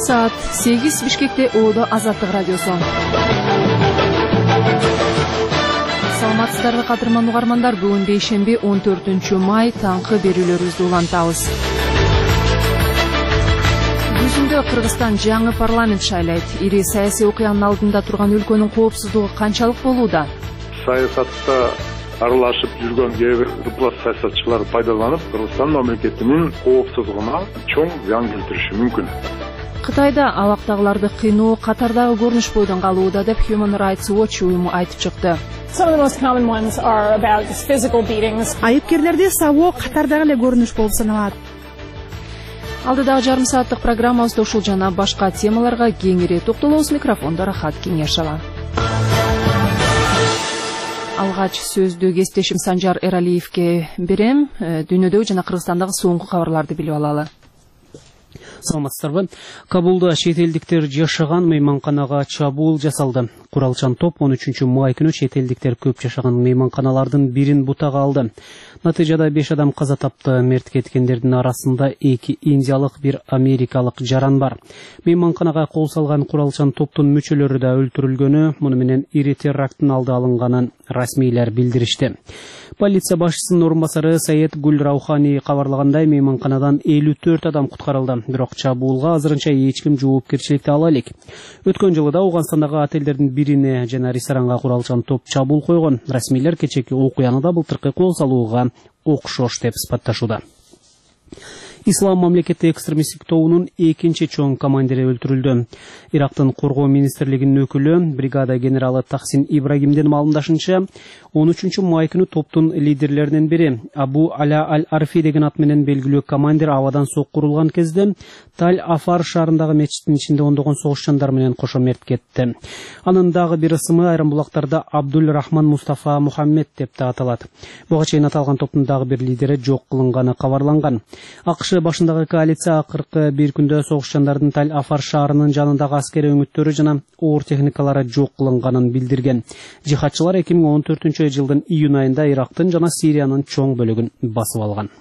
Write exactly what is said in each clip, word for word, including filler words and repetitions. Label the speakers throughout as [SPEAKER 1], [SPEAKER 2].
[SPEAKER 1] Саат сегиз Бишкекте Оодо Азаттык радиосу. Саламатсыздарбы кадырман угармандар, бүгүн бейшемби он төртүнчү май таңкы берүүлөрүбүздү улантабыз. Күзүндө Кыргызстан жаңы парламент шайлайт. Ири саясий окуянын алдында турган өлкөнүн коопсуздугу канчалык болууда?
[SPEAKER 2] Саясатта аралашып жүргөн кээ бир ыплас саясатчылар пайдаланып, Кыргызстан мамлекетинин коопсуздугуна чоң зыян келтириши мүмкүн.
[SPEAKER 1] Кытайда абактагыларды кыйноо катардагы көрүнүш бойдон калууда деп Human Rights Watch уюму айтып чыкты.
[SPEAKER 3] Айыпкерлерди сабоо катардагы эле көрүнүш болуп саналат.
[SPEAKER 1] Алдыдагы жарым сааттык программабызда ушул жана башка темаларга кеңири токтолобуз. Микрофондо Рахат Кеңешова. Алгач сөздү кесиптешим Санжар Эралиевке берем. Дүйнөдөгү жана Кыргызстандагы соңку кабарларды билип алалы.
[SPEAKER 4] Саламатсыздарбы. Кабулда чет элдиктер жашаган мейманканага чабуул жасалды. Куралчан топ он үчүнчү май күнү чет элдиктер көп жашаган мейманканалардын бирин бутага алды. Натыйжада беш адам каза тапты. Мерт кеткендердин арасында эки индиялык, бир америкалык жаран бар. Мейманканага кол салган куралчан топтун мүчөлөрү да өлтүрүлгөнү, муну менен ири теракттын алды алынганын расмийлер билдиришти. Полиция башчысынын орун басары Саед Гүл Раухани кабарлагандай, мейманканадан элүү төрт адам куткарылды. Бирок чабуулга азырынча эч ким жоопкерчиликти ала элек. Өткөн жылы да Ауганстандагы отелдердин бирине жана ресторанга куралчан топ чабуул койгон. Расмийлер кечеки окуяны да былтыркы кол салууга окшош деп сыпатташууда. Ислам мамлекети экстремисттик тобунун экинчи чоң командири өлтүрүлдү. Ирактын коргоо министрлигинин өкүлү бригада генералы Тахсин Ибрагимдин маалымдашынча, он үчүнчү май күнү топтун лидерлеринин бири Абу Аля Аль-Арфи деген ат менен белгилүү командир абадан сокку урулган кезде Таль-Афар шаарындагы мечиттин ичинде ондогон согушчандар менен кошо мерт кетти. Анын дагы бир ысымы айрым булактарда Абдул Рахман Мустафа Мухаммед деп да аталат. Буга чейин аталган топтун дагы бир лидери жок кылынганы кабарланган. АКШ башындагы коалиция акыркы бир күндө согушчандардын Таль-Афар шаарынын жанындагы аскери өңүттөрү жана оор техникалары жок кылынганын билдирген. Жихадчылар эки миң он төртүнчү жылдын июнь айында Ирактын жана Сириянын чоң бөлүгүн басып алган.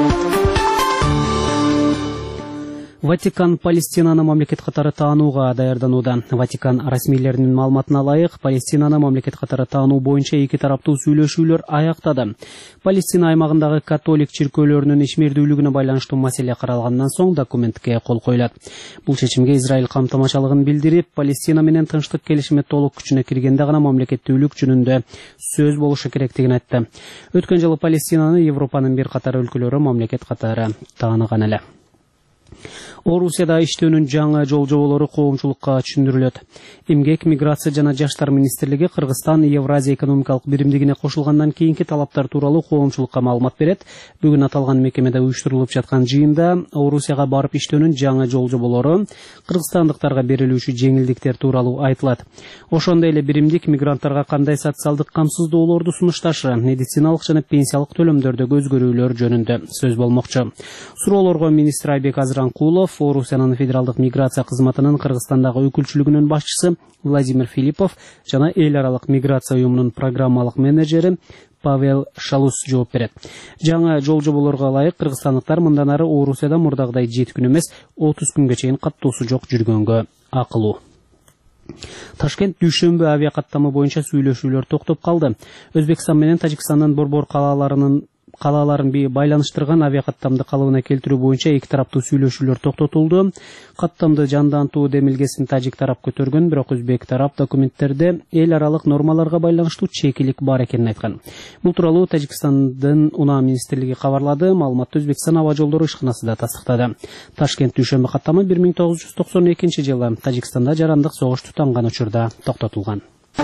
[SPEAKER 4] Ватикан Палестинаны мамлекет катары таанууга даярданууда. Ватикан расмийлеринин маалыматына ылайык, Палестинаны мамлекет катары таануу боюнча эки тараптуу сүйлөшүүлөр аяктады. Палестина аймагындагы католик чиркөөлөрүнүн ишмердүүлүгүнө байланыштуу маселе каралгандан соң документке кол коюлат. Бул чечимге Израиль камтамачылыгын билдирип, Палестина менен тынчтык келишими толук күчүнө киргенде гана мамлекеттүүлүк жөнүндө сөз болушу керектигин айтты. Өткөн жылы Палестинаны Европанын бир катар өлкөлөрү мамлекет катары тааныган эле. Орусияда иштөөнүн жаңы жол жоболору коомчулукка түшүндүрүлөт. Эмгек, миграция жана жаштар министрлиги Кыргызстан Евразия экономикалык биримдигине кошулгандан кийинки талаптар тууралуу коомчулукка маалымат берет. Бүгүн аталган мекемеде уюштурулуп жаткан жыйында Орусияга барып иштөөнүн жаңы жол жоболору, кыргызстандыктарга берилүүчү жеңилдиктер тууралуу айтылат. Ошондой эле биримдик мигранттарга кандай социалдык камсыздоолорду сунушташы, медициналык жана пенсиялык төлөмдөрдөгү өзгөрүүлөр жөнүндө сөз болмокчу. Суроолорго министр Айбек Азыранкулов, Орусиянын федералдык миграция кызматынын Кыргызстандагы өкүлчүлүгүнүн башчысы Владимир Филиппов жана эл аралык миграция уюмунун программалык менеджери Павел Шалус жооп берет. Жаңы жол жоболорго ылайык кыргызстандыктар мындан ары Орусияда мурдагыдай жети күн эмес отуз күнгө чейин каттоосу жок жүргөнгө акылуу. Ташкент дүйшөмбү авиакаттамы боюнча сүйлөшүүлөр токтоп калды. Өзбекстан менен Тажикстандын борбор калаларынын калааларын байланыштырган авиакаттамды калыбына келтирүү боюнча эки тараптуу сүйлөшүүлөр токтотулду. Каттамды жандантуу демилгесин тажик тарап көтөргөн, бирок өзбек тарап документтерде эл аралык нормаларга байланыштуу чекилик бар экенин айткан. Бул тууралуу Тажикстандын унаа министрлиги кабарлады. Маалыматты Өзбекстан аба жолдору ишканасы да тастыктады. Ташкент дүйшөмбү каттамы бир миң тогуз жүз токсон экинчи жылы Тажикстанда жарандык согуш тутанган учурда токтотулган.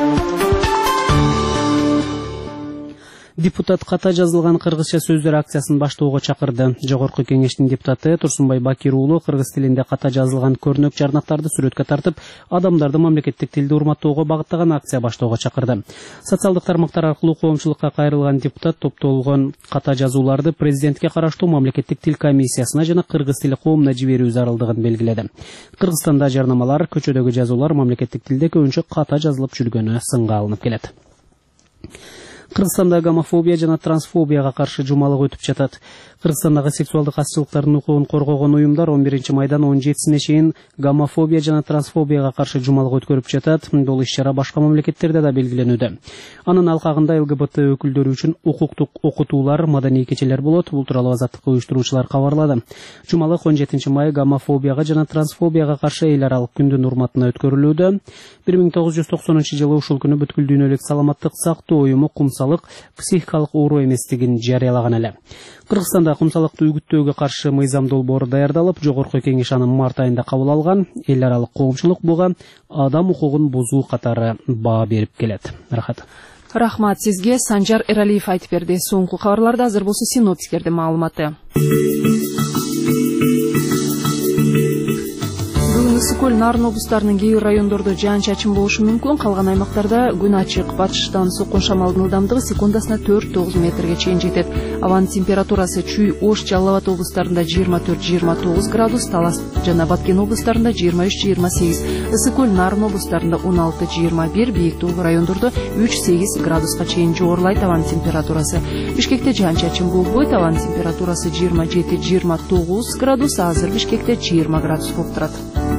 [SPEAKER 4] Депутат ката жазылган кыргызча сөздөр акциясын баштоого чакырды. Жогорку кеңештин депутаты Турсунбай Бакир уулу кыргыз тилинде ката жазылган көрнөк жарнактарды сүрөткө тартып, адамдарды мамлекеттик тилди урматтоого багыттаган акция баштоого чакырды. Социалдык тармактар аркылуу коомчулукка кайрылган депутат топтолгон ката жазууларды президентке караштуу мамлекеттик тил комиссиясына жана кыргыз тили коомуна жиберүү зарылдыгын белгиледи. Кыргызстанда жарнамалар, көчөдөгү жазуулар мамлекеттик тилде көбүнчө ката жазылып жүргөнү сынга алынып келет. Кыргызстанда гомофобия жана трансфобияга каршы жумалык өтүп жатат. Кыргызстандагы сексуалдык азчылыктардын укугун коргогон уюмдар он биринчи майдан он жетисине чейин гомофобия жана трансфобияга каршы жумалык өткөрүп жатат. Бул иш-чара башка мамлекеттерде да белгиленүүдө. Анын алкагында ЛГБТ өкүлдөрү үчүн укуктук окутуулар, маданий кечелер болот. Бул тууралуу азаттыкка уюштуруучулар кабарлады. Жумалык он жетинчи май гомофобияга жана трансфобияга каршы эл аралык күндүн урматына өткөрүлүүдө. бир миң тогуз жүз токсонунчу жылы ушул күнү бүткүл дүйнөлүк саламаттык сактоо уюму кумсалык психикалык оору эместигин жарыялаган эле. Кыргызстанда кумсалыкты үгүттөөгө каршы мыйзам долбоору даярдалып, жогорку кеңеш аны март айында кабыл алган. Эл аралык коомчулук буга адам укугун бузуу катары баа берип келет. Рахат.
[SPEAKER 1] Рахмат сизге. Санжар Эралиев айтып берди. Соңку кабарларда азыр болсо синоптиктердин маалыматы. Ысыкөл, Нарын облустарынын кээ бир райондордо жаан-чачын болушу мүмкүн. Калган аймактарда күн ачык. Батыштан соккон шамалдын ылдамдыгы секундасына төрт тогуз метрге чейин жетет. Абанын температурасы Чүй, Ош, Жалал Абад облустарында жыйырма төрт жыйырма тогуз градус, Талас жана Баткен облустарында жыйырма үч жыйырма сегиз, Ысыкөл, Нарын облустарында он алты жыйырма бир, бийиктүү райондордо үч сегиз градуска чейин жогорулайт абанын температурасы. Бишкекте жаан-чачын болбойт. Абанын температурасы жыйырма жети жыйырма тогуз градус, азыр Бишкекте жыйырма градус болуп турат.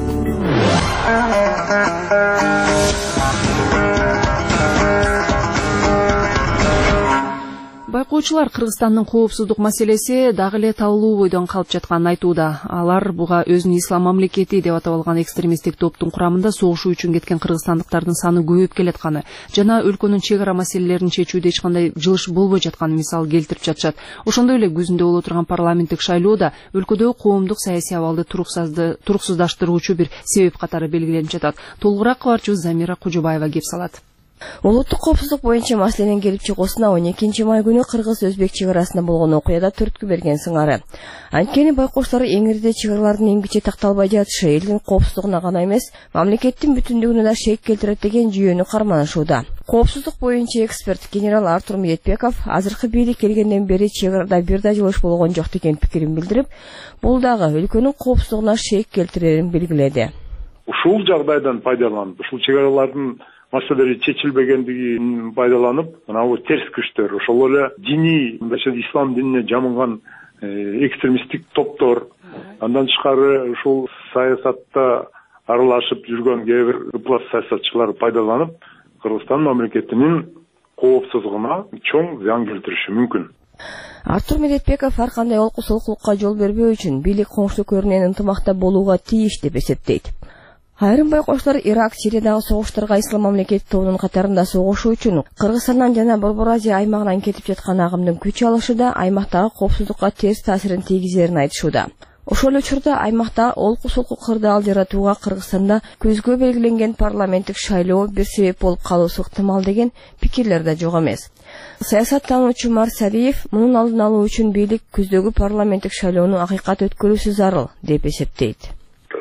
[SPEAKER 1] Байкоочулар Кыргызстандын коопсуздук маселеси дагы эле талуу бойдон калып жатканын айтууда. Алар буга өзүн ислам мамлекети деп атап алган экстремисттик топтун курамында согушуу үчүн кеткен кыргызстандыктардын саны көбөйүп келатканы жана өлкөнүн чек ара маселелерин чечүүдө эч кандай жылыш болбой жатканын мисал келтирип жатышат. Ошондой эле күзүндө боло турган парламенттик шайлоодо өлкөдөгү коомдук саясий абалды туруксуздаштыруучу бир себеп катары белгиленип жатат. Толугураак кабарчыбыз Замира Кужубаева кеп салат.
[SPEAKER 5] Улуттук коопсуздук боюнча маселенин келип чыгуусуна он экинчи май күнү кыргыз-өзбек чек арасында болгон окуяда түрткү берген сыңары. Анткени байкоштор эңирде чек аралардын эмгиче такталбай жатышы элдин коопсуздугуна гана эмес, мамлекеттин бүтүндүгүнө да шек келтирет деген жүйөнү карманышууда. Коопсуздук боюнча эксперт генерал Артур Медетбеков азыркы бийлик келгенден бери чек арада бир да жылыш болгон жок деген пикирин билдирип, бул дагы өлкөнүн коопсуздугуна шек келтирерин белгиледи.
[SPEAKER 2] Ушул жагдайдан пайдаланып, ушул чек аралардын маселелери чечилбегендигин пайдаланып, мына бул терс күчтөр, ошол эле диний, ислам динине жамынган экстремисттик топтор, андан тышкары ушул саясатта аралашып жүргөн кээ бир ыплас саясатчылар пайдаланып, Кыргызстан мамлекетинин коопсуздугуна чоң зыян келтириши мүмкүн.
[SPEAKER 5] Артур Медетбеков ар кандай олкусулукка жол бербөө үчүн бийлик коңшу көрүнөн ынтымакта болууга тийиш деп эсептейт. Айрым байкоштор Ирак, Сириядагы согуштарга ислам мамлекети тобунун катарында согушуу үчүн Кыргызстандан жана Борбор Азия аймагынан кетип жаткан агымдын күч алышы да аймактагы коопсуздукка терс таасирин тийгизерин айтышууда. Ошол эле учурда аймакта олкусулук кырдаал жаратууга Кыргызстанда күзгө белгиленген парламенттик шайлоо бир себеп болуп калуусу ыктымал деген пикирлер да жок эмес. Саясаттануучу Марсалиев мунун алдын алуу үчүн бийлик күздөгү парламенттик шайлоону акыйкат өткөрүүсү зарыл деп эсептейт.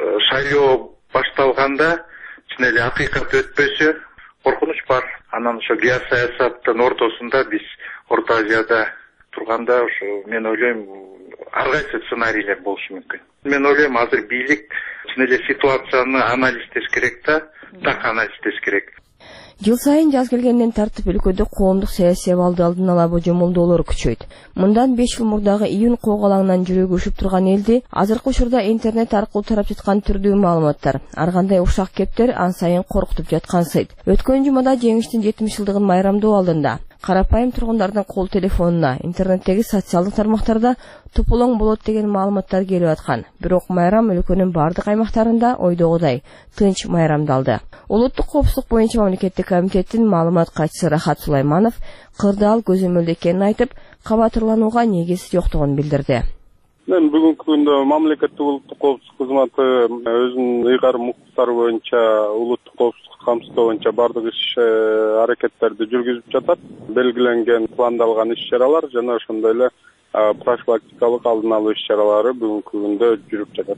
[SPEAKER 6] Шайлоо башталганда чын эле акыйкат өтпөсө коркунуч бар. Анан ошо геосаясаттын ортосунда биз Орто Азияда турганда ошо мен ойлойм ар кайсы сценарийлер болушу мүмкүн. Мен ойлойм азыр бийлик чын эле ситуацияны анализдеш керек да, так анализдеш керек.
[SPEAKER 5] Жыл сайын жаз келгенден тартып өлкөдө коомдук саясий абалды алдын ала божомолдоолор күчөйт. Мындан беш жыл мурдагы июнь коогалаңынан жүрөгү өшүп турган элди азыркы учурда интернет аркылуу тарап жаткан түрдүү маалыматтар, ар кандай ушак кептер ан сайын коркутуп жаткансыйт. Өткөн жумада жеңиштин жетимиш жылдыгын майрамдоо алдында карапайым тургундардын кол телефонуна, интернеттеги социалдык тармактарда тополоң болот деген маалыматтар келип аткан. Бирок майрам өлкөнүн бардык аймактарында ойдогудай тынч майрамдалды. Улуттук коопсуздук боюнча мамлекеттик комитеттин маалымат катчысы Рахат Сулайманов кырдаал көзөмөлдө экенин айтып, кабатырланууга негиз жоктугун билдирди.
[SPEAKER 7] Мен бүгүнкү күндө мамлекеттик улуттук коопсуздук кызматы өзүнүн ыйгарым укуктары боюнча улуттук коопсуздук камсыздоо боюнча бардык иш аракеттерди жүргүзүп жатат. Белгиленген пландалган иш-чаралар жана ошондой эле профилактикалык алдын алуу иш-чаралары бүгүнкү күндө жүрүп жатат.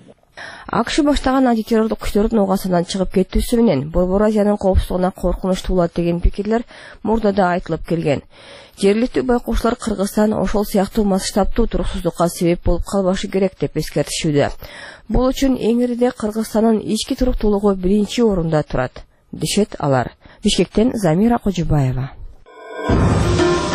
[SPEAKER 5] АКШ баштаган антитеррорлук күчтөрдүн угасынан чыгып кетүүсү менен Борбор Азиянын коопсуздугуна коркунуч туулат деген пикирлер мурда да айтылып келген. Жергиликтүү байкоочулар Кыргызстан ошол сыяктуу масштабтуу туруксуздукка себеп болуп калбашы керек деп эскертишүүдө. Бул үчүн эңирде Кыргызстандын ички туруктуулугу биринчи орунда турат, дешет алар. Бишкектен Замира Кожубаева.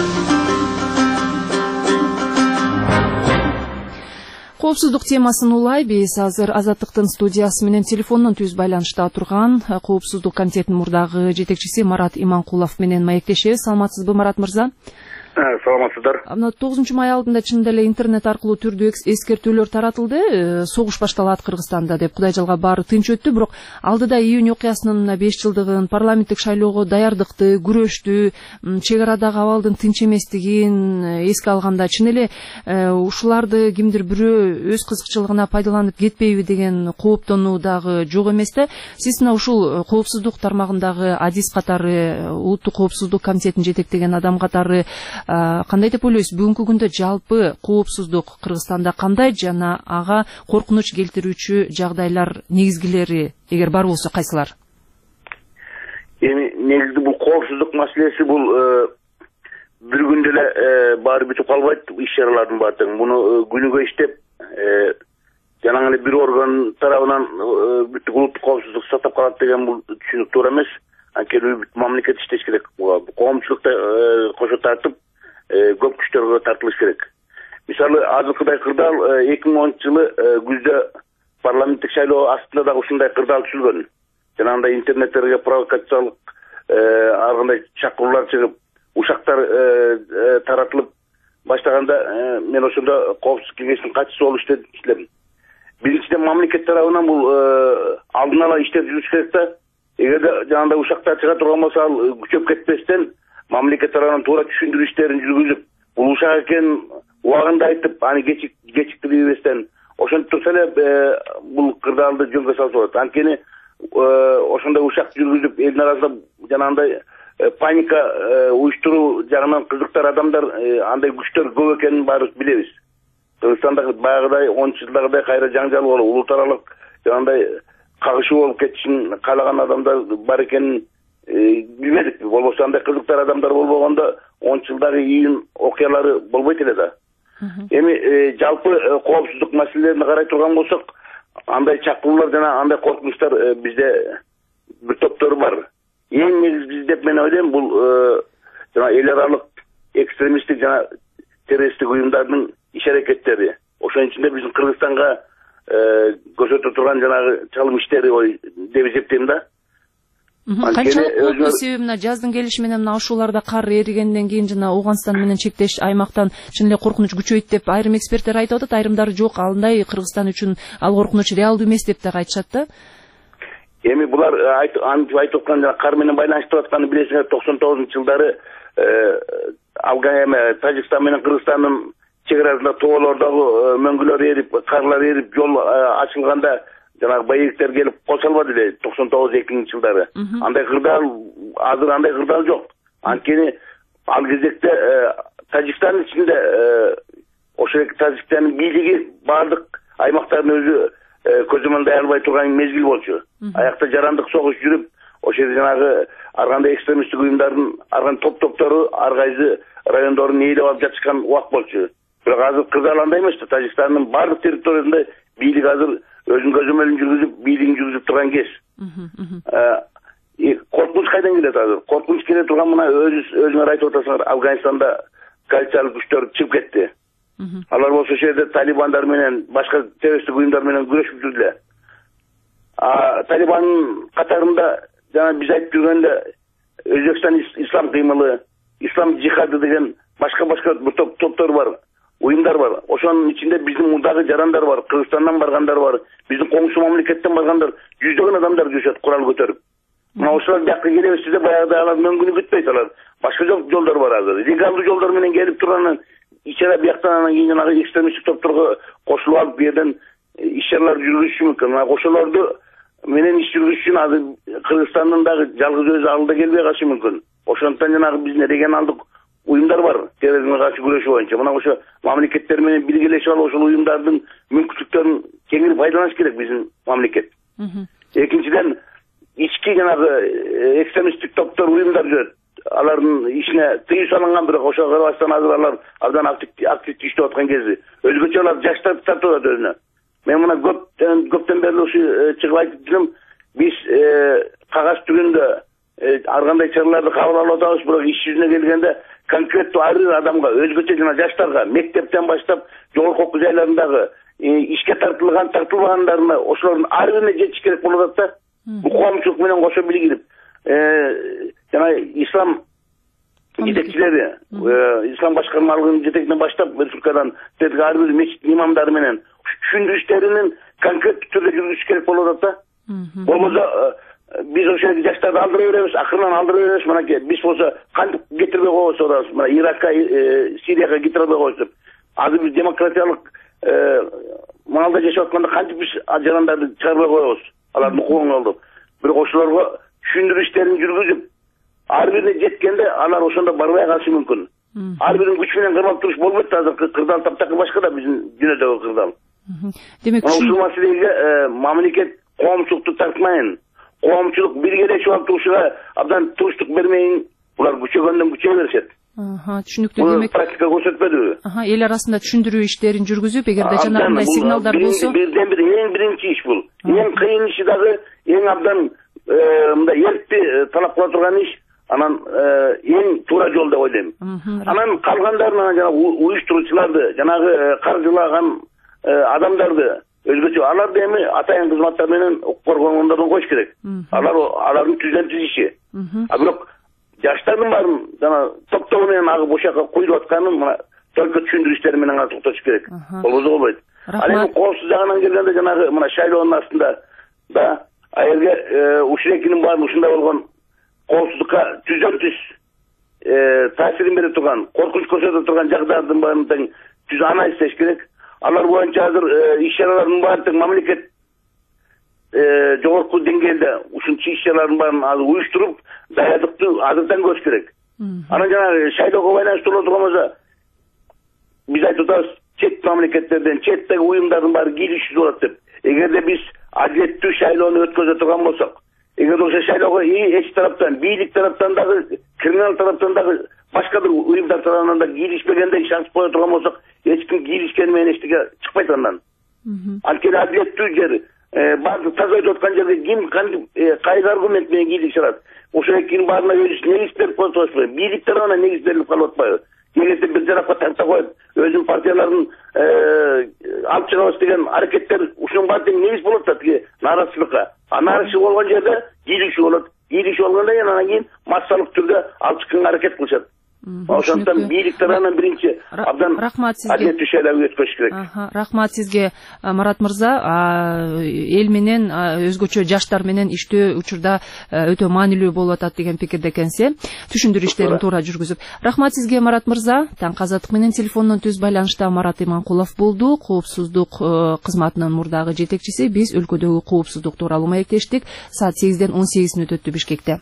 [SPEAKER 1] Коопсуздук темасын улай биз азыр Азаттыктын студиясы менен телефондон түз байланышта турган Коопсуздук комитетинин мурдагы жетекчиси Марат Иманкулов менен маектешебиз. Саламатсызбы, Марат мырза?
[SPEAKER 8] Саламатсыздар.
[SPEAKER 1] Мына тогузунчу май алдында чындап эле интернет аркылуу түрдүү эскертүүлөр таратылды. Согуш башталат Кыргызстанда деп. Кудай жалга баары тынч өттү, бирок алдыда июнь окуясынын беш жылдыгын, парламенттик шайлоого даярдыкты, күрөштү, чек арадагы абалдын тынч эместигин эске алганда чын эле ушуларды кимдир бирөө өз кызыкчылыгына пайдаланып кетпейби деген кооптонуу дагы жок эмес да. Сиз мына ушул коопсуздук тармагындагы адис катары, улуттук коопсуздук комитетин жетектеген адам катары кандай деп ойлойсуз? Бүгүнкү күндө жалпы коопсуздук Кыргызстанда кандай жана ага коркунуч келтирүүчү жагдайлар, негизгилери эгер бар болсо кайсылар?
[SPEAKER 8] Эми негизи бул коопсуздук маселеси бул бир күндө эле баары бүтүп калбайт, иш-чаралардын баардыгы. Муну күнүгө иштеп, жанагы эле бир орган тарабынан бүт улуттук коопсуздук сактап калат деген бул түшүнүк туура эмес. Анткени бүт мамлекет иштеш керек. Коомчулукта кошо тартып, көп күчтөргө тартылыш керек. Мисалы, азыркыдай кырдаал эки миң онунчу жылы күздө парламенттик шайлоо астында дагы ушундай кырдаал түзүлгөн. Жанагындай интернеттерге провокациялык ар кандай чакыруулар чыгып, ушактар таратылып баштаганда мен ошондо коопсуздук кеңешинин катчысы болуп иштедим. Биринчиден мамлекет тарабынан бул алдын ала иштеп жүрүш керек да. Эгерде жанагындай ушактар чыга турган болсо, ал күчөп кетпестен мамлекет тарабынан туура түшүндүрүү иштерин жүргүзүп, бул ушак экенин убагында айтып, аны кечик кечиктирбестен ошентип турса эле бул кырдаалды жөнгө салса болот. Анткени ошондой ушак жүргүзүп, элдин арасында жанагындай паника уюштуруу жагынан кызыктар адамдар, андай күчтөр көп экенин баарыбыз билебиз. Кыргызстанда баягыдай онунчу жылдагыдай кайра жаңжал болуп, улут аралык жанагындай кагышуу болуп кетишин каалаган адамдар бар экенин билмедик. Болбосо андай кызыктар адамдар болбогондо онунчу жылдагы июнь окуялары болбойт эле да. Эми жалпы коопсуздук маселелерине карай турган болсок, андай чакыруулар жана андай коркунучтар бизде бир топтор бар. Эң негизгиси деп мен ойлойм, бул жана эл аралык экстремисттик жана террористтик уюмдардын иш-аракеттери. Ошонун ичинде биздин Кыргызстанга көрсөтө турган жанагы чалым иштери ой деп эсептейм да.
[SPEAKER 1] Канчалык болду себеби мына жаздын келиши менен мына ушуларда кар эригенден кийин жана Ооганстан менен чектеш аймактан чын эле коркунуч күчөйт деп айрым эксперттер айтып атат, айрымдары жок, андай Кыргызстан үчүн ал коркунуч реалдуу эмес деп да айтышат да.
[SPEAKER 8] Эми булар антип айтып аткан жана кар менен байланыштырып атканды билесиңер, токсон тогузунчу жылдары Афган, Тажикстан менен Кыргызстандын чек арасында тоолордогу мөңгүлөр эрип, карлар эрип, жол ачылганда жанагы боевиктер келип кол салбады эле токсон тогуз экинчи жылдары. Андай кырдаал, азыр андай кырдаал жок. Анткени ал кезекте Тажикстандын ичинде ошо Тажикстандын бийлиги баардык аймактардын өзү көзөмөлдөй албай турган мезгил болчу. Аякта жарандык согуш жүрүп, ошо жерде жанагы ар кандай экстремисттик уюмдардын ар кандай топ-топтору ар кайсы райондорун ээлеп алып жатышкан убак болчу. Бирок азыр кырдаал андай эмес да. Тажикстандын баардык территориясында бийлик азыр өзүнүн көзөмөлүн жүргүзүп, бийлигин жүргүзүп турган кез. Коркунуч кайдан келет азыр? Коркунуч келе турган мына өзүңөр айтып атасыңар, Афганистанда коалициялык күчтөр чыгып кетти. Алар болсо ошол жерде талибандар менен, башка террористтик уюмдар менен күрөшүп жүрдүлөр. Талибандын катарында жана биз айтып жүргөндө Өзбекстан ислам кыймылы, ислам жихады деген башка-башка топтор бар, уюмдар бар. Ошонун ичинде биздин мурдагы жарандар бар, Кыргызстандан баргандар бар, биздин коңшу мамлекеттен баргандар, жүздөгөн адамдар жүрүшөт курал көтөрүп. Мына ошолар бияка келебиз десе, баягыда алар мөңгүнү күтпөйт, алар башка жолдор бар азыр. Легалдуу жолдор менен келип турганын ичера бияктан анан кийин жанагы экстремисттик топторго кошулуп алып, бу жерден иш-чаралар жүргүзүшү мүмкүн. Ошолорду менен иш жүргүзүш үчүн азыр Кыргызстандын дагы жалгыз өзү алда келбей калышы мүмкүн. Ошондуктан жанагы биздин регионалдык уюмдар бар, терроризмге каршы күрөшүү боюнча. Мына ошо мамлекеттер менен биргелешип алып, ошол уюмдардын мүмкүнчүлүктөрүн кеңири пайдаланыш керек биздин мамлекет. Экинчиден, ички жанагы экстремисттик топтор, уюмдар жүрөт. Алардын ишине тыюу салынган, бирок ошого карабастан азыр алар абдан активдүү иштеп аткан кези. Өзгөчө алар жаштарды тартып атат өзүнө. Мен мына көптөн бери ушу чыгып айтып жүрөм, биз кагаз түрүндө ар кандай чараларды кабыл алып атабыз, бирок иш жүзүнө келгенде конкреттүү ар бир адамга, өзгөчө жана жаштарга, мектептен баштап жогорку окуу жайларындагы ишке тартылган тартылбагандарына ошолордун ар бирине жетиш керек болуп атат да. Бул коомчулук менен кошо билгинип жана ислам жетекчилери, ислам башкармалыгынын жетегинен баштап республикадан тетиги ар бир мечиттин имамдары менен түшүндүрүштерин конкреттүү түрдө жүргүзүш керек болуп атат да. Болбосо биз ошо жаштарды алдыра беребиз, акырынан алдыра беребиз. Мынакей биз болсо кантип кетирбей койбосо атабыз. Мына Иракка, Сирияга кетирбей койбосо. Азыр биз демократиялык маалда жашап атканда кантип биз жарандарды чыгарбай коебуз, алардын укугун алып. Бирок ошолорго түшүндүрүү иштерин жүргүзүп, ар бирине жеткенде алар ошондо барбай калышы мүмкүн. Ар бирин күч менен кырмап туруш болбойт. Азыр кырдаал таптакы башка да биздин дүйнөдөгү кырдаал.
[SPEAKER 1] Демек
[SPEAKER 8] ушул маселеге мамлекет коомчулукту тартмайын, коомчулук биргелешип алып турушуга абдан туруштук бермейин, булар күчөгөндөн күчөй беришет.
[SPEAKER 1] Түшүнүктүү. Демек
[SPEAKER 8] практика көрсөтпөдүбү?
[SPEAKER 1] Эл арасында түшүндүрүү иштерин жүргүзүп, эгерде жанагындай сигналдар болсо,
[SPEAKER 8] бирден бир эң биринчи иш бул. Эң кыйын иши дагы, эң абдан мындай эркти талап кыла турган иш, анан эң туура жол деп ойлойм. Анан калгандарын жанагы уюштуруучуларды, жанагы каржылаган адамдарды өзгөчө аларды эми атайын кызматтар менен укук коргоогондордон коюш керек. Алар алардын түздөн түз иши. А бирок жаштардын баарын жана топтоо менен агып ошол жака куйулуп атканын мына только түшүндүрүү иштери менен гана токтотуш керек. Болбосо болбойт. Ал эми коопсуз жагынан келгенде жанагы мына шайлоонун астында да аерге ушул баарын ушундай болгон коопсуздукка түздөн түз таасирин бере турган, коркунуч көрсөтө турган жагдардын баарын тең түз анализ иштеш керек. Алар боюнча азыр иш чаралардын баарын тең мамлекет жогорку деңгээлде ушунчу иш чаралардын баарын азыр уюштуруп, даярдыкты азырдан көрүш керек. Анан жанагы шайлоого байланыштуу боло турган болсо, биз айтып атабыз, чет мамлекеттерден, четтеги уюмдардын баары кийлишүү болот деп. Эгерде биз адилеттүү шайлоону өткөзө турган болсок, эгер ошо шайлоого эч тараптан, бийлик тараптан дагы, криминал тараптан дагы, башка бир уюмдар тарабынан да кийлишпегендей шанс кое турган болсок, эч ким кийлишкени менен эчтеке чыкпайт андан. Анткени адилеттүү жер, баардык таза өтүп аткан жерде ким кантип кайсы аргумент менен кийлик чыгарат? Ошо экинин баарына өзү негиз берип коюп атпайбы? Бийлик тарабына негиз берилип калып атпайбы? Эгерде бир тарапка тарта коюп, өзүнүн партияларын алып чыгабыз деген аракеттер ушунун баары тең негиз болот да тиги нааразычылыкка. А нааразычылык болгон жерде кийлишүү болот. Кийлишүү болгондон кийин анан кийин массалык түрдө алып чыкканга аракет кылышат. Ошондон бийлик тарабынан биринчи абдан адилеттүү шайлоо өткөрүш керек.
[SPEAKER 1] Рахмат сизге, Марат мырза. Эл менен, өзгөчө жаштар менен иштөө учурда өтө маанилүү болуп атат деген пикирде экенсиз. Түшүндүрүү иштерин туура жүргүзүп. Рахмат сизге, Марат мырза. Таңкы азаттык менен телефондон түз байланышта Марат Иманкулов болду. Коопсуздук кызматынын мурдагы жетекчиси. Биз өлкөдөгү коопсуздук тууралуу маектештик. Саат сегизден он сегиз мүнөт өттү Бишкекте.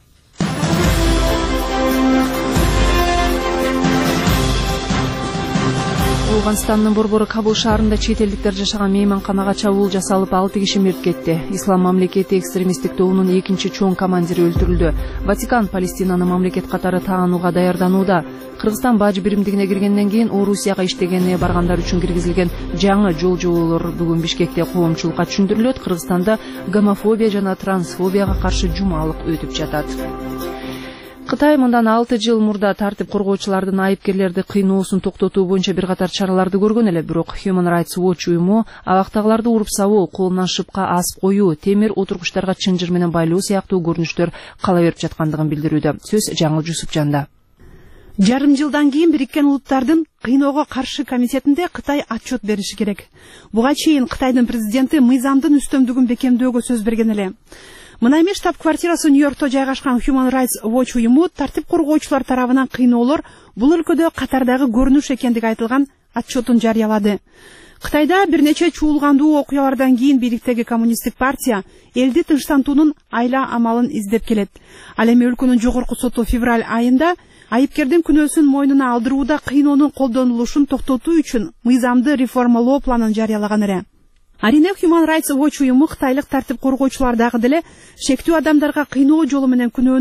[SPEAKER 1] Афганстандын борбору Кабул шаарында чет элдиктер жашаган мейманканага чабуул жасалып, алты киши мерт кетти. Ислам мамлекети экстремисттик тобунун экинчи чоң командири өлтүрүлдү. Ватикан Палестинаны мамлекет катары таанууга даярданууда. Кыргызстан бажы биримдигине киргенден кийин Орусияга иштегенине баргандар үчүн киргизилген жаңы жол жоболор бүгүн Бишкекте коомчулукка түшүндүрүлөт. Кыргызстанда гомофобия жана трансфобияга каршы жумалык өтүп жатат. Кытай мындан алты жыл мурда тартип коргоочулардын айыпкерлерди кыйноосун токтотуу боюнча бир катар чараларды көргөн эле, бирок Human Rights Watch уюму абактагыларды уруп сабоо, колунан шыпка асып коюу, темир отургучтарга чынжыр менен байлоо сыяктуу көрүнүштөр кала берип жаткандыгын билдирүүдө. Сөз Жаңыл Жусупжанда.
[SPEAKER 3] Жарым жылдан кийин Бириккен Улуттардын кыйноого каршы комитетинде Кытай отчет бериши керек. Буга чейин Кытайдын президенти мыйзамдын үстөмдүгүн бекемдөөгө сөз берген эле. Мына эми штаб-квартирасы Нью-Йоркто жайгашкан Human Rights Watch уюму тартип коргоочулар тарабынан кыйноолор бул өлкөдө катардагы көрүнүш экендиги айтылган отчетун жарыялады. Кытайда бир нече чуулгандуу окуялардан кийин бийликтеги коммунисттик партия элди тынчтантуунун айла амалын издеп келет. Ал эми өлкөнүн жогорку соту февраль айында айыпкердин күнөөсүн мойнуна алдырууда кыйноонун колдонулушун токтотуу үчүн мыйзамды реформалоо планын жарыялаган эле. Арине Human Rights Watch уюму кытайлык тартип коргоочулар дагы деле шектүү адамдарга кыйноо жолу менен күнөөнү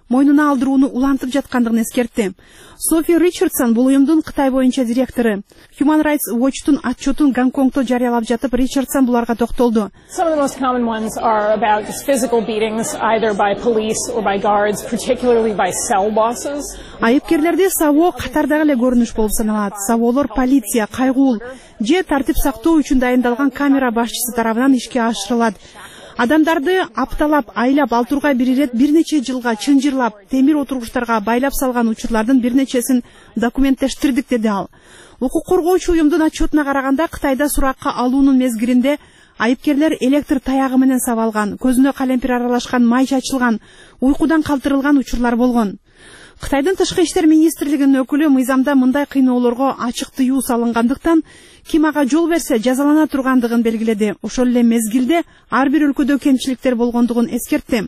[SPEAKER 3] мойнуна алдырууну улантып жаткандыгын эскертти. Софи Ричардсон бул уюмдун Кытай боюнча директору. Human Rights Watch'тун отчетун Гонконгдо жарыялап жатып, Ричардсон буларга токтолду.
[SPEAKER 9] Some of the most common ones are about just physical beatings either by police or by guards, particularly by cell bosses.
[SPEAKER 3] Айыпкерлерди сабоо катардагы эле көрүнүш болуп саналат. Сабоолор полиция, кайгуул же тартип сактоо үчүн дайындалган камера башчысы тарабынан ишке ашырылат. Адамдарды апталап, айлап, алтурга бир ирет бир нече жылга чынжырлап, темир отургучтарга байлап салган учурлардын бир нечесин документтештирдик деди ал. Укук коргоочу уюмдун отчетуна караганда, Кытайда суракка алуунун мезгилинде айыпкерлер электр таягы менен сабалган, көзүнө калемпир аралашкан, май чачылган, уйкудан калтырылган учурлар болгон. Кытайдын тышкы иштер министрлигинин өкүлү мыйзамда мындай кыйноолорго ачык тыюу салынгандыктан, ким ага жол берсе жазалана тургандыгын белгиледи. Ошол эле мезгилде ар бир өлкөдө кемчиликтер болгондугун эскертти.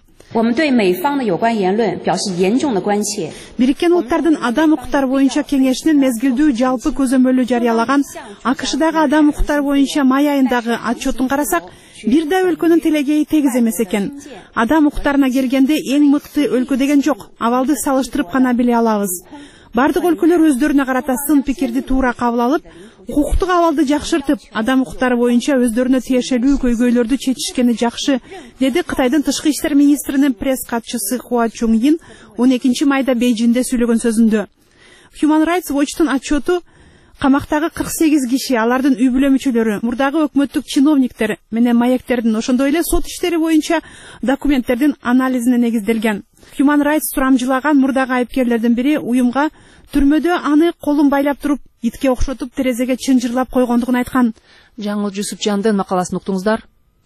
[SPEAKER 3] Бириккен Улуттардын адам укуктары боюнча кеңешинин мезгилдүү жалпы көзөмөлү жарыялаган АКШдагы адам укуктары боюнча май айындагы отчетун карасак, бир да өлкөнүн тилегеи тегиз эмес экен. Адам укуктарына келгенде эң мыкты өлкө деген жок. Абалды салыштырып гана биле алабыз. Бардык өлкөлөр өздөрүнө карата сын пикирди туура кабыл алып, укуктук абалды жакшыртып, адам укуктары боюнча өздөрүнө тиешелүү көйгөйлөрдү чечишкени жакшы, деди Кытайдын тышкы иштер министринин пресс катчысы Хуа Чуньин он экинчи майда Бейжиңде сүйлөгөн сөзүндө. Human Rights Watch'тун отчету камактагы кырк сегиз киши, алардын үй бүлө мүчөлөрү, мурдагы өкмөттүк чиновниктер менен маектердин, ошондой эле сот иштери боюнча документтердин анализине негизделген. Human Rights сурамжылаган мурдагы айыпкерлердин бири уюмга түрмөдө аны колун байлап туруп, итке окшотуп терезеге чынжырлап койгондугун айткан.
[SPEAKER 1] Жаңыл Жусупжандын макаласын уктуңуздар.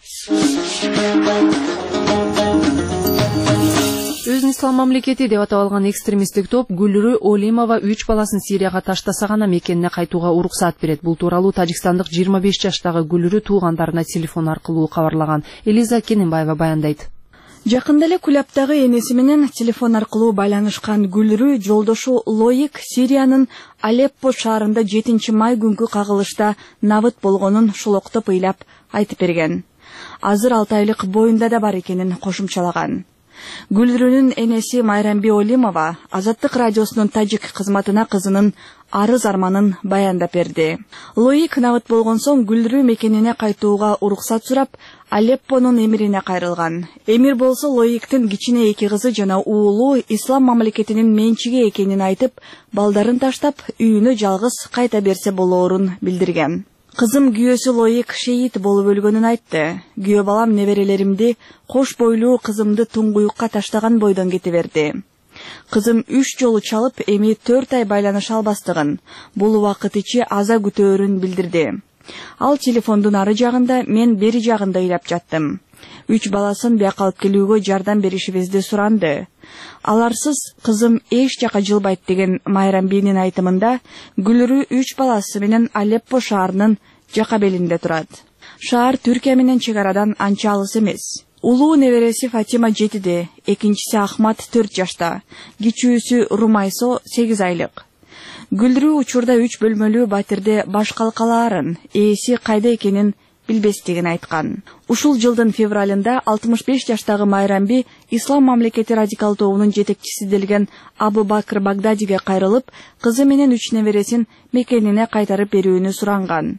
[SPEAKER 1] Өзүн ислам мамлекети деп аталган экстремисттик топ Гүлрү Олимова үч баласын Сирияга таштаса гана мекенине кайтууга уруксат берет. Бул тууралуу тажикстандык жыйырма беш жаштагы Гүлрү туугандарына телефон аркылуу кабарлаган. Элиза Кененбаева баяндайт.
[SPEAKER 10] Жакында эле Кулябтагы энеси менен телефон аркылуу байланышкан Гүлрү жолдошу Лоик Сириянын Алеппо шаарында жетинчи май күнкү кагылышта набыт болгонун шулоктоп ыйлап айтып берген. Азыр алты айлык боюнда да бар экенин кошумчалаган. Гүлрүнүн энеси Майрамби Олимова Азаттык радиосунун тажик кызматына кызынын арыз арманын баяндап берди. Лоик набыт болгон соң Гүлрү мекенине кайтууга уруксат сурап, Алеппонун эмирине кайрылган. Эмир болсо Лоиктин кичине эки кызы жана уулу ислам мамлекетинин менчиги экенин айтып, балдарын таштап, үйүнө жалгыз кайта берсе болоорун билдирген. Кызым күйөөсү Лоик шейит болуп өлгөнүн айтты. Күйөө балам неберелеримди, кош бойлуу кызымды туңгуюкка таштаган бойдон кете берди. Кызым үч жолу чалып, эми төрт ай байланыша албастыгын, бул убакыт ичи аза күтөөрүн билдирди. Ал телефондун ары жагында, мен бери жагында ыйлап жаттым. Үч баласын бияка алып келүүгө жардам беришибизди суранды. Аларсыз кызым эч жака жылбайт деген Майрамбинин айтымында, Гүлрү үч баласы менен Алеппо шаарынын жака белинде турат. Шаар Түркия менен чек арадан анча алыс эмес. Улуу небереси Фатима жетиде, экинчиси Ахмат төрт жашта, кичүүсү Румайсо сегиз айлык. Гүлрү учурда үч бөлмөлүү батирде баш калкалаарын, ээси кайда экенин билбестигин айткан. Ушул жылдын февралында алтымыш беш жаштагы Майрамби ислам мамлекети радикал тобунун жетекчиси делген Абу Бакр Багдадиге кайрылып, кызы менен үч небересин мекенине кайтарып берүүнү суранган.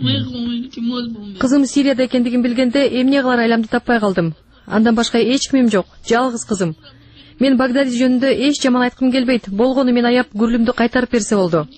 [SPEAKER 11] Кызым Сирияда экендигин билгенде эмне кылар айламды таппай калдым. Андан башка эч кимим жок, жалгыз кызым. Мен Багдади жөнүндө эч жаман айткым келбейт. Болгону мен аяп Гүрлүмдү кайтарып берсе болду.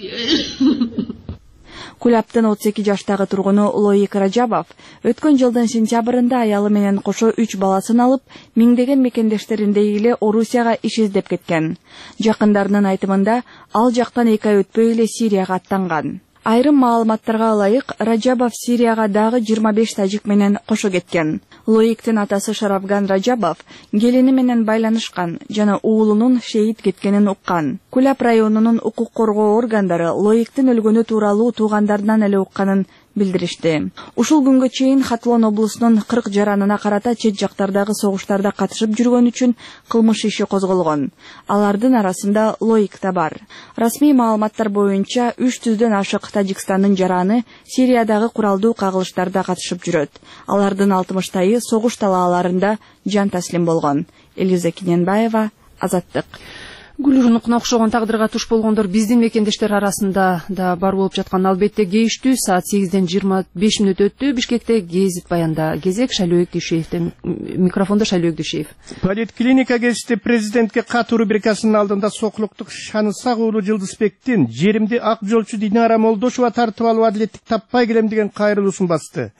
[SPEAKER 10] Кулябтын отуз эки жаштагы тургуну Лоик Раджабов өткөн жылдын сентябрында аялы менен кошо үч баласын алып, миңдеген мекендештериндей эле Орусияга иш издеп кеткен. Жакындарынын айтымында, ал жактан эки ай өтпөй эле Сирияга аттанган. Айрым маалыматтарга ылайык, Раджабов Сирияга дагы жыйырма беш тажик менен кошо кеткен. Лоиктин атасы Шарафган Раджабов келини менен байланышкан жана уулунун шейит кеткенин уккан. Куляб районунун укук коргоо органдары Лоиктин өлгөнү тууралуу туугандарынан эле укканын билдиришти. Ушул күнгө чейин Хатлон облусунун кырк жаранына карата чет жактардагы согуштарда катышып жүргөн үчүн кылмыш иши козголгон. Алардын арасында Лоик да бар. Расмий маалыматтар боюнча үч жүздөн ашык Тажикстандын жараны Сириядагы куралдуу кагылыштарда катышып жүрөт. Алардын алтымыштайы согуш талааларында жан таслим болгон. Элиза Кененбаева,
[SPEAKER 5] Азаттык.
[SPEAKER 1] Гүлнур Нукуна окшогон тагдырга туш болгондор биздин мекендештер арасында да бар болуп жаткан, албетте кейиштүү. Саат сегизден жыйырма беш мүнөт өттү. Бишкекте гезит баянда кезек Шайлөөбек Дүйшеевден. Микрофондо Шайлөөбек Дүйшеев.
[SPEAKER 12] Поликлиника гезити президентке катуу рубрикасынын алдында Сокулуктук Шанысак уулу Жылдызбектин жеримди ак жолчу Динара Молдошова тартып алып адилеттик таппай келем деген кайрылуусун басты.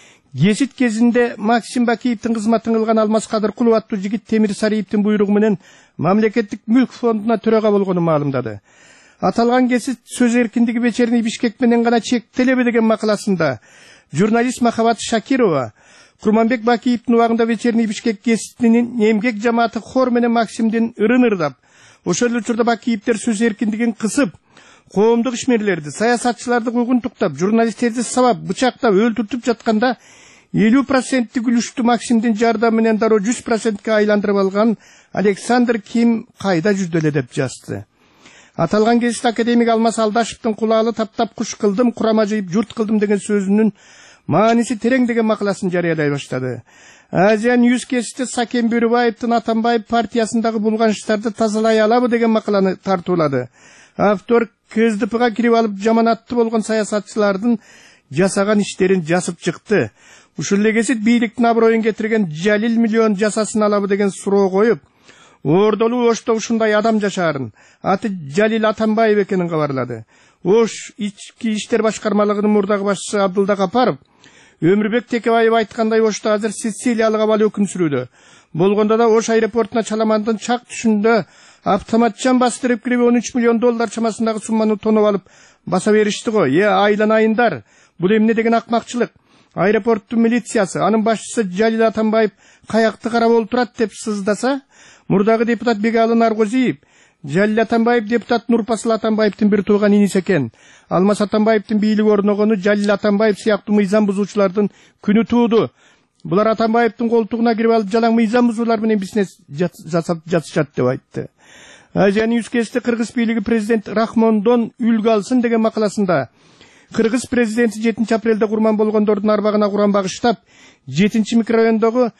[SPEAKER 12] Гезит кезинде Максим Бакиевдин кызматын кылган Алмаз Кадыркулов аттуу жигит Темир Сариевдин буйругу менен мамлекеттик мүлк фондуна төрага болгонун маалымдады. Аталган гезит сөз эркиндиги Вечерний Бишкек менен гана чектелеби деген макаласында журналист Махабат Шакирова Курманбек Бакиевдин убагында Вечерний Бишкек гезитинин эмгек жамааты хор менен Максимдин ырын ырдап, ошол учурда Бакиевдер сөз эркиндигин кысып, коомдук ишмерлерди, саясатчыларды куугунтуктап, журналисттерди сабап, бычактап, өлтүртүп жатканда элүү проценттик үлүштү Максимдин жардамы менен дароо жүз процентке айландырып алган Александр Ким кайда жүрдү эле деп жазды. Аталган гезит академик Алмаз Алдашевдин кулаалы таптап куш кылдым, курама жыйып журт кылдым деген сөзүнүн мааниси терең деген макаласын жарыялай баштады. Азия Ньюс гезити Сакен Бөрүбаевдин Атамбаев партиясындагы булганыштарды тазалай алабы деген макаланы тартуулады. Автор КСДПга кирип алып жаманатты болгон саясатчылардын жасаган иштерин жасып чыкты. Ушул эле гезит бийликтин аброюн кетирген Жалил миллион жасасын алабы деген суроо коюп, Ордолуу Ошто ушундай адам жашаарын, аты Жалил Атамбаев экенин кабарлады. Ош ички иштер башкармалыгынын мурдагы башчысы Абдулда Капаров Өмүрбек Текебаев айткандай Ошто азыр Сицилиялык абал өкүм сүрүүдө. Болгондо да Ош аэропортуна Чаламандын чак түшүндө автоматчан бастырып кирип он үч миллион доллар чамасындагы сумманы тонуп алып баса беришти го. Е айланайындар, бул эмне деген акмакчылык? Аэропорттун милициясы, анын башчысы Жалил Атамбаев каякты карап олтурат деп сыздаса, мурдагы депутат Бегалы Наргозиев, Жалил Атамбаев депутат Нурпасыл Атамбаевдин бир тууган иниси экен. Алмаз Атамбаевдин бийлиги орногону Жалил Атамбаев сыяктуу мыйзам бузуучулардын күнү тууду. Булар Атамбаевдин колтугуна кирип алып жалаң мыйзам бузуулар менен бизнес жасап жатышат деп айтты. Азия Ньюс гезити Кыргыз бийлиги президент Рахмондон үлгү алсын деген макаласында Кыргыз президенти жетинчи апрелде курман болгондордун арбагына куран багыштап, жетинчи микрорайондогу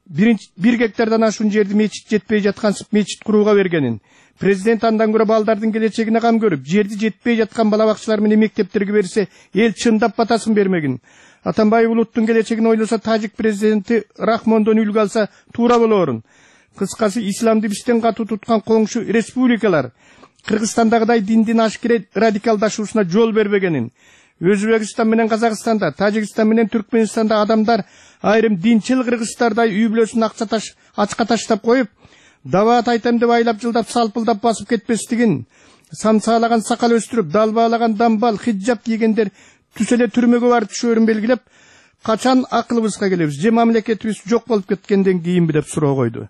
[SPEAKER 12] бир гектардан ашуун жерди мечит жетпей жаткан мечит курууга бергенин, президент андан көрө балдардын келечегине кам көрүп, жерди жетпей жаткан бала бакчалар менен мектептерге берсе, эл чындап батасын бермегин. Атамбаев улуттун келечегин ойлосо, тажик президенти Рахмондон үлгү алса туура болоорун. Кыскасы, исламды бизден катуу туткан коңшу республикалар Кыргызстандагыдай диндин ашкере радикалдашуусуна жол бербегенин, Өзбекстан менен Казакстанда, Тажикстан менен Түркменстанда адамдар айрым динчил кыргыздардай үй бүлөсүн акча таш, ачка таштап коюп, даваат айтам деп айлап жылдап салпылдап басып кетпестигин, самсаалаган сакал өстүрүп, далбаалаган дамбал, хиджаб кийгендер түз эле түрмөгө барып түшөөрүн белгилеп, качан акылыбызга келебиз, же мамлекетибиз жок болуп кеткенден кийинби деп суроо койду.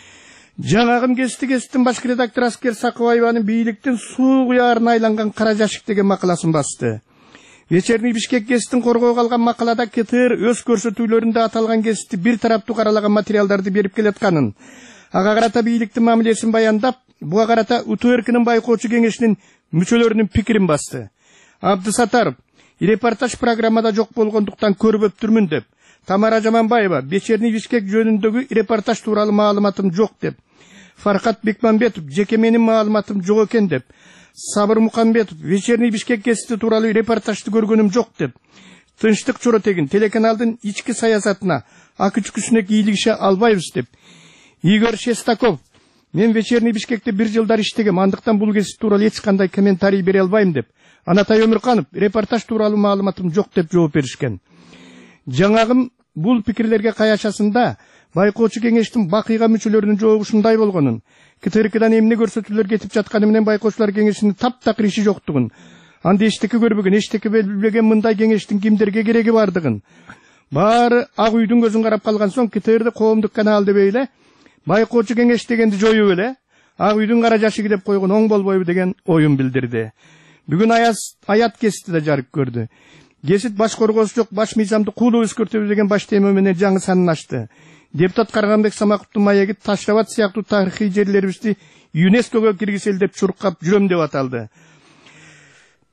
[SPEAKER 12] Жаңагым гезити гезиттин башкы редактору Аскер Сакыбаеванын бийликтин суу куярына айланган кара жашык деген макаласын басты. Вечерний Бишкек гезитин коргоого алган макалада КТР өз көрсөтүүлөрүндө аталган гезитти бир тараптуу каралаган материалдарды берип келатканын, ага карата бийликтин мамилесин баяндап, буга карата УТРКнын байкоочу кеңешинин мүчөлөрүнүн пикирин басты. Абдысатаров репортаж программада жок болгондуктан көрбөптүрмүн деп, Тамара Жаманбаева Вечерний Бишкек жөнүндөгү репортаж тууралуу маалыматым жок деп, Фаркат Бекмамбетов жеке менин маалыматым жок экен деп, Сабыр Мукамбетов Вечерний Бишкек гезити тууралуу репортажды көргөнүм жок деп, Тынчтык Чоротегин телеканалдын ички саясатына, ак үчкүсүнө кийлигише албайбыз деп, Игорь Шестаков мен Вечерний Бишкекте бир жылдар иштегем, андыктан бул гезит тууралуу эч кандай комментарий бере албайм деп, Анатай Өмүрканов репортаж тууралуу маалыматым жок деп жооп беришкен. Жаңагым бул пикирлерге каяшасында байкоочу кеңештин бакыйга мүчөлөрүнүн жообу ушундай болгонун, КТРКдан эмне көрсөтүүлөр кетип жатканы менен байкоочулар кеңешинин таптакыр иши жоктугун, анда эчтеке көрбөгөн, эчтеке билбеген мындай кеңештин кимдерге кереги бардыгын, баары ак үйдүн көзүн карап калган соң КТРды коомдук канал деп эле, байкоочу кеңеш дегенди жоюп эле, ак үйдүн кара жашыгы деп койгон оң болбойбу деген оюн билдирди. Бүгүн аят гезити да жарык көрдү. Гезит баш коргоосу жок, баш мыйзамды куулуу өзгөртөбүз деген баш тема менен жаңы санын ачты. Депутат Карганбек Самаковдун маеги Ташрабат сыяктуу тарыхый жерлерибизди ЮНЕСКОго киргизели деп чуркап жүрөм деп аталды.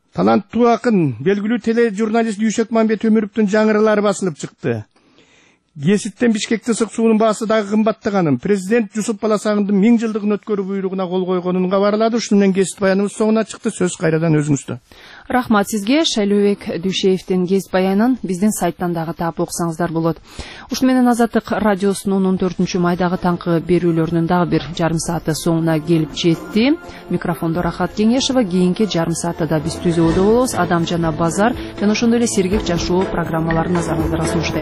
[SPEAKER 12] Таланттуу акын, белгилүү тележурналист Дүйшөк Мамбет Өмүрүптүн жаңырылары басылып чыкты. Кеситтен Бишкекте ысык суунун баасы дагы кымбаттаганын, президент Жусуп Баласагындын миң жылдыгын өткөрүү буйругуна кол койгонун кабарлады. Ушуну менен кесип баяныбыз соңуна чыкты. Сөз кайрадан өзүңүздө.
[SPEAKER 1] Рахмат сизге. Шайлообек Дүйшеевдин кесип баянын биздин сайттан дагы таап окусаңыздар болот. Ушуну менен Азаттык радиосунун он төртүнчү майдагы таңкы берүүлөрүнүн дагы бир жарым сааты соңуна келип жетти. Микрофондо Рахат Кеңешова. Кийинки жарым саатта да биз түзүүдө болобуз. Адам жана базар жана ошондой эле сергек жашоо программаларын назарыңыздарга сунуштайт.